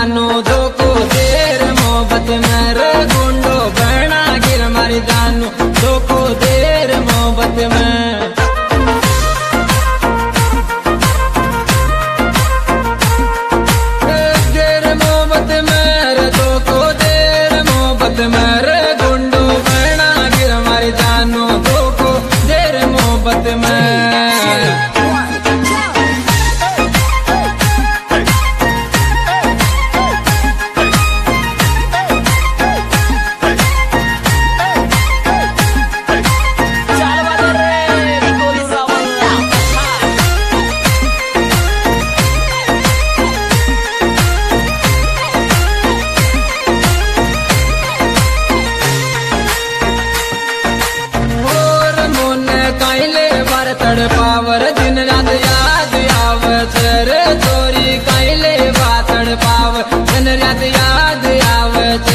जानू धोखो देर मोहब्बत में रे गुंडो बहना गिर मारी जानू धोखो देर मोहब्बत में देर मोहब्बत में रे धोखो देर मोहब्बत में रे गुंडो बहना गिर मारी जानू धोखो देर मोहब्बत में तड़पावर दिन रात याद आवत रे चोरी कैले बा तड़पाव दिन रात याद आवत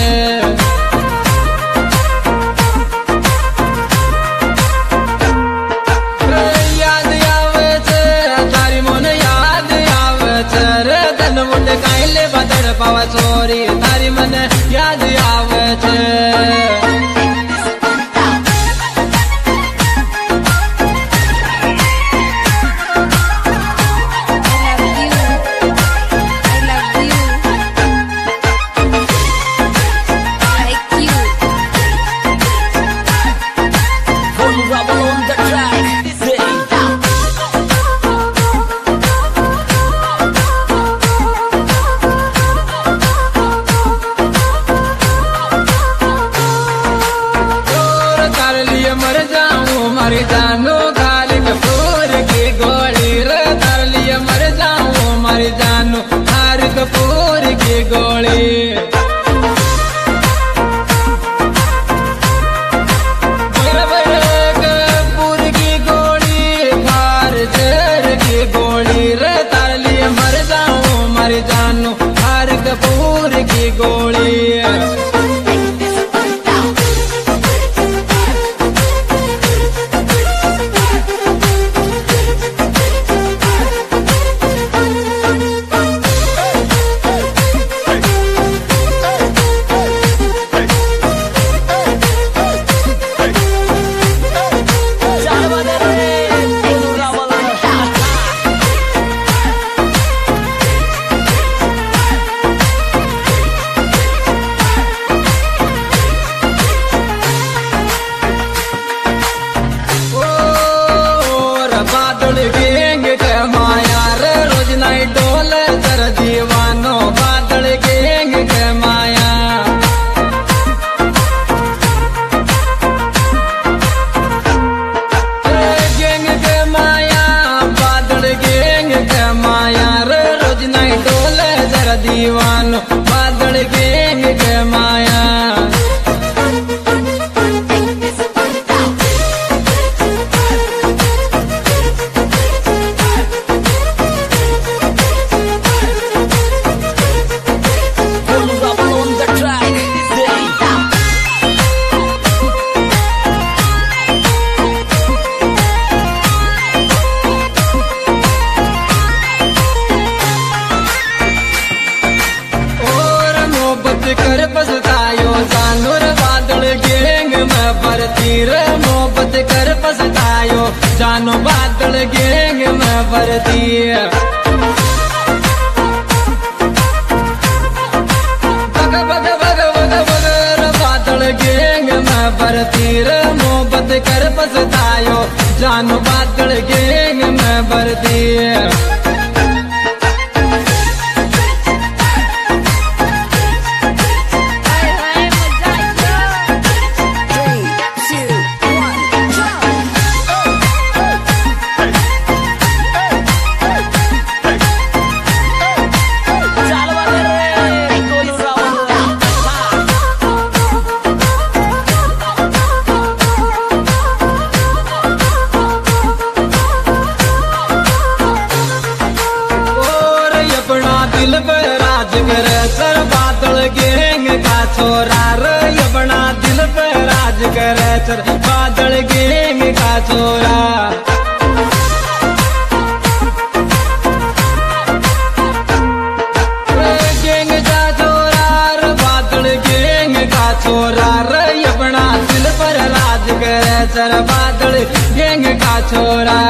याद आवत तारी मन याद आवत रे तन मुंड कैले बा तड़पाव चोरी तारी मन याद आवत मर जानो खाली कपूर की गोली रे तार लिए मर जाऊं मर जानो हार कपूर की गोली कपूर की गोली खार जर की गोली रे तार लिए मर जाऊं मर जानो हार कपूर की गोली गेंग के माया रे रोज नाई डोले तर दीवानो बादल गेंग के माया गेंग के माया बादल गेंग के माया रे रोज नाई डोले तर दीवानो बादल गेंग के माया कर पछतायो जानूर बादल गेंग में भरती रे मोहब्बत कर पछतायो जानो बादल गेंग में भरती बग बग बग बग बग बादल गेंग में भरती रे मोहब्बत कर पछतायो जानो बादल गेंग में भरती दिल पे राज करे सर बादल गेंग का छोरा रे अपना दिल पे राज करे सर बादल गेंग का छोरा गेंग जा छोरा रे अपना दिल पर राज करे सर बादल गैंग का छोरा।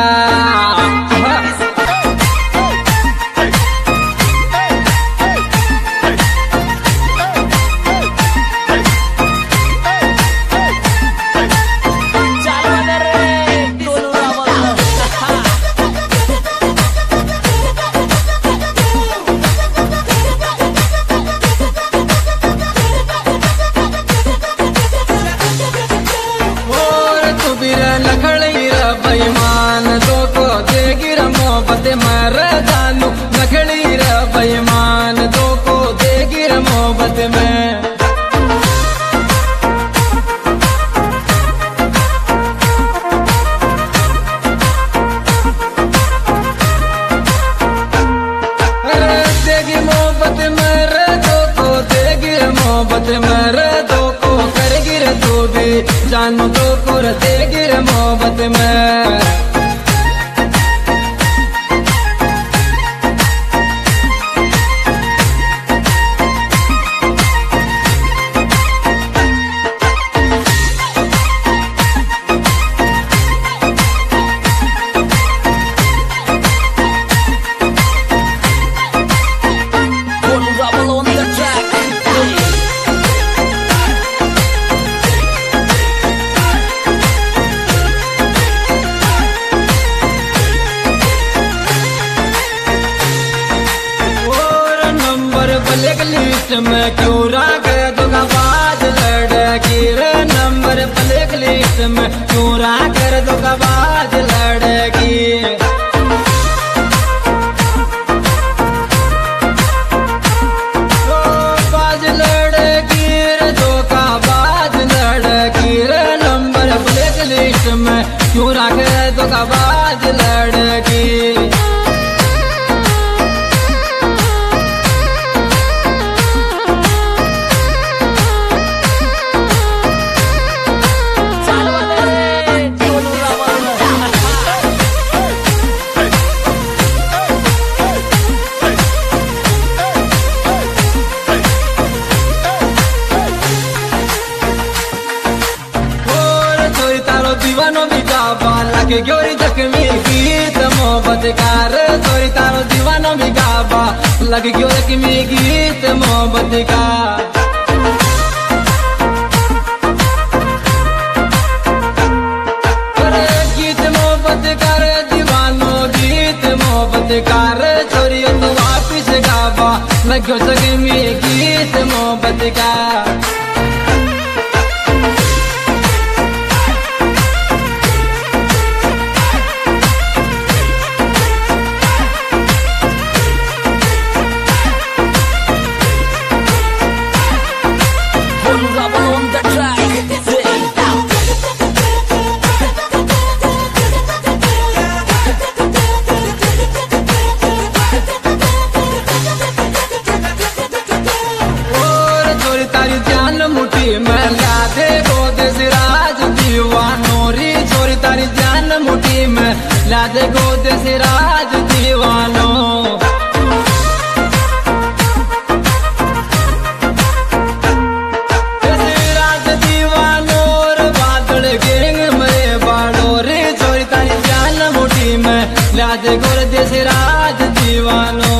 बेईमान दो को देगी रे मोहब्बत मर जानू नखड़ी रे बेईमान दो को देगी रे मोहब्बत में। देगी मोहब्बत मर दो को देगी रे मोहब्बत मर दो को करेगी रे तू भी जानू दो को देगी रे मोहब्बत में। ब्लैक लिस्ट में क्यों रख धोखाबाज लड़की रे नंबर ब्लैक लिस्ट में क्यों रख धोखाबाज लड़की। बाज लड़की रे धोखाबाज लड़की रे नंबर ब्लैक लिस्ट में क्यों रख धोखाबाज लड़की। दीवानो भी गावा लगे गोरी जख्मी गीत मोहब्बत कार चोरी तारो दीवानो भी गावा लगे गोरी जख्मी गीत मोहब्बत का। गीत मोहब्बत कार दीवानो गीत मोहब्बत कार चोरी तो वापिस गावा लगे जख्मी गीत मोहब्बत का। मुट्ठी में ला दे गोद सिराज दीवानो री छोरी तारी जान मुट्ठी में ला दे गोद सिराज दीवानो। सिराज दीवानो रे बादल गैंग मेरे बाड़ो रे छोरी तारी जान मुट्ठी में ला दे गोद सिराज दीवानो।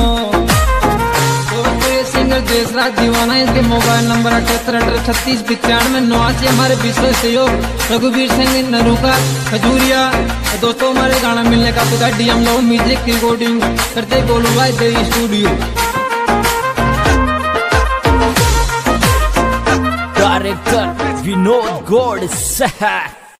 देशराज दीवाना इसके मोबाइल नंबर 78383695 हमारे विशेष सहयोग रघुवीर सिंह नरूका खजूरिया। दोस्तों हमारे गाना मिलने का पता डीएम लो म्यूजिक रिकॉर्डिंग करते गोलू भाई दे स्टूडियो। डायरेक्टर विनोद गौड़।